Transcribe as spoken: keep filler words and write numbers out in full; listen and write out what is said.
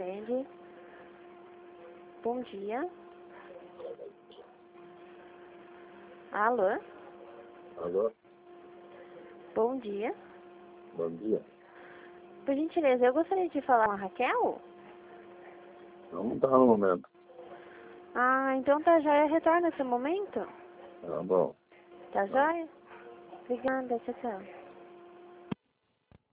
atende. Bom dia. Alô? Alô? Bom dia. Bom dia. Por gentileza, eu gostaria de falar com a Raquel? Não tá no momento. Ah, então tá jóia. Retorna esse momento? Tá bom. Tá jóia? Obrigada, tchau, tchau.